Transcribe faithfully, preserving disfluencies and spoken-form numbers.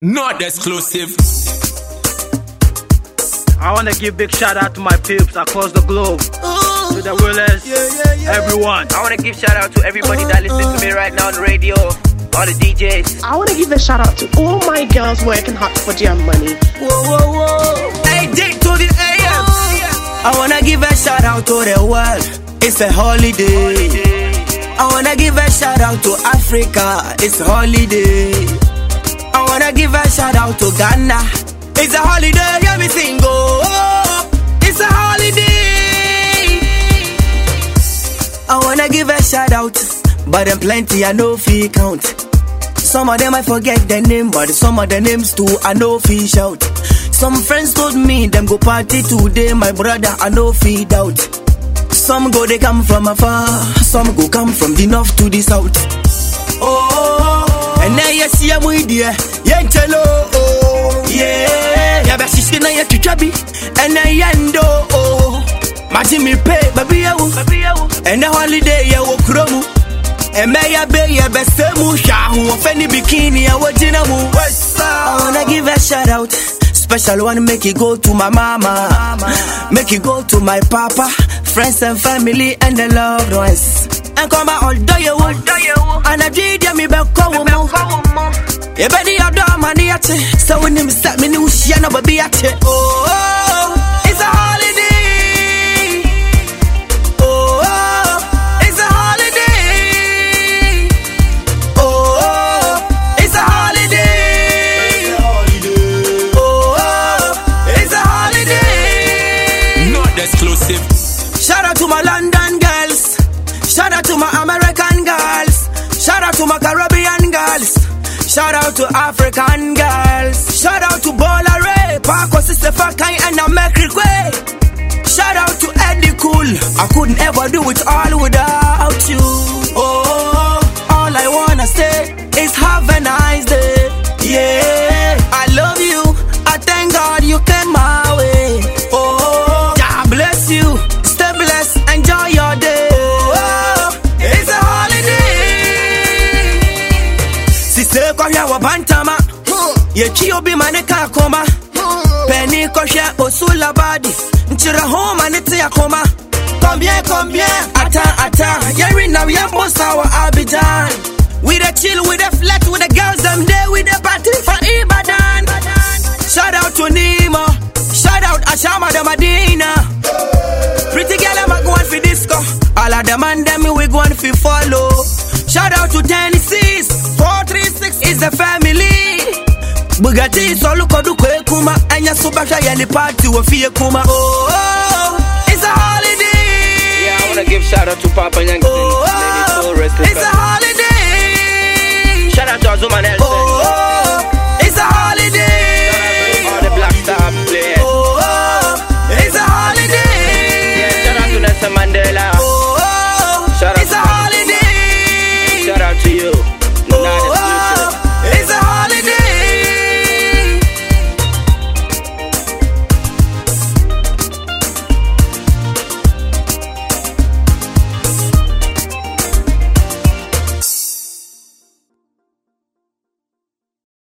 Not exclusive. I want to give big shout out to my peeps across the globe. Ooh. To the Willers, yeah, yeah, yeah. Everyone. I want to give shout out to everybody that listens to me right now on the radio, all the D Js. I want to give a shout out to all my girls working hard for their money. Whoa, whoa, whoa. Hey, Dick to the A M. I want to give a shout out to the world. It's a holiday. holiday. I want to give a shout out to Africa. It's a holiday. I want to give a shout out to Ghana. It's a holiday, everything go. Oh, it's a holiday. I wanna give a shout out, but them plenty I know fee count. Some of them I forget their name, but some of the names too I know fee shout. Some friends told me them go party today, my brother I know fee doubt. Some go they come from afar, some go come from the north to the south. Oh, and now you see I'm with you, yeah, hello, oh, yeah. Yeah, but she's gonna have to chubby, and I end oh, imagine me pay, baby, and the holiday, yeah, walk room, and may I be your best shahu, of any bikini, I watch in a move. I wanna give a shout out, special one, make it go to my mama, make it go to my papa, friends and family, and the loved ones. And come out all do you and I did ya me back home. You better your dog money at it. So when you start me new shit, no baby at it. Oh, it's a holiday. Oh, it's a holiday. Oh, it's a holiday. Oh, it's a holiday. Not exclusive. Shout out to my London girls. Shout out to my American girls. Shout out to my Caribbean girls. Shout out to African girls. Shout out to Bola Ray, Paco Sister Fakai and American Way. Shout out to Eddie Cool. I couldn't ever do it all without you. Oh, all I wanna say is have a nice day. Yeah, I love you. I thank God you came my way. Oh, God bless you. Stay blessed. Enjoy your day. Koya wa bantama ye kiyo bi maneka koma Penny koya osula badi nchira homa niti ya koma Combien combien attends attends Yeri now ya bossa wa Abidjan. We the chill with the flat with the girls them there with the party for Ibadan. Shout out to Nemo, shout out Ashama the Medina. Pretty girl I'm a going for disco. All of them and them we going for follow. Shout out to Tennessee, four three six is the family. Bugatti solo kodu kwe kuma, enya subasha yeli party wa fiye kuma. Oh, it's a holiday. Yeah, I wanna give shout out to Papa Yankton. Oh, it's a